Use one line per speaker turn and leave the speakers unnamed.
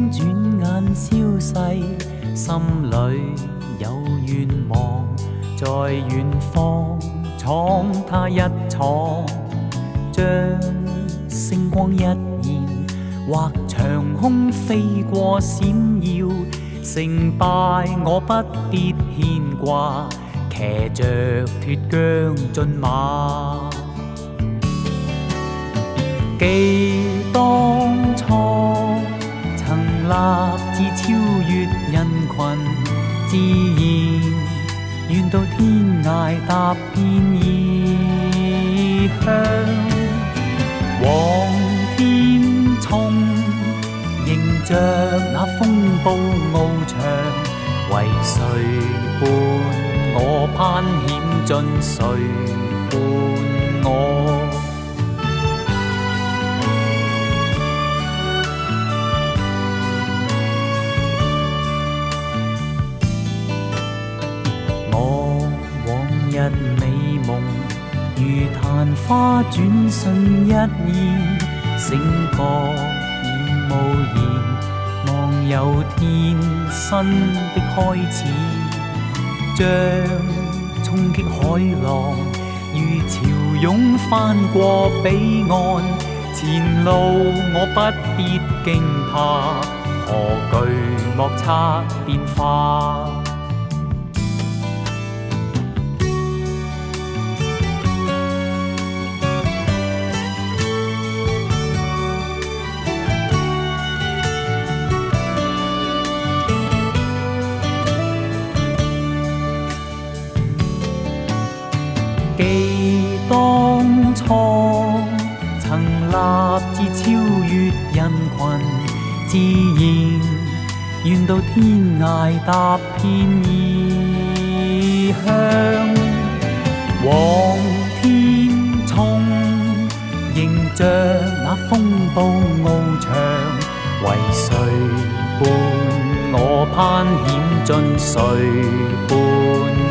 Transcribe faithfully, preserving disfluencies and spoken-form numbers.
轉眼消逝，心裏有願望，在遠方闖他一闖，將星光一現，或長空飛過閃耀，成敗我不必牽掛，騎着脫韁駿馬。記當初曾立志超越人群，自然願到天涯踏遍異鄉，往天衝，迎着那風暴翱翔，為誰伴我攀險進，誰伴我？我往日美夢如曇花轉瞬一現，醒覺已無言，望有天新的開始，將衝擊海浪如潮湧翻過彼岸，前路我不必驚怕，何懼莫測變化。記當初曾立志超越人群，自然願到天涯踏遍異鄉，往天衝，迎着那風暴翱翔，為誰伴我攀險進，誰伴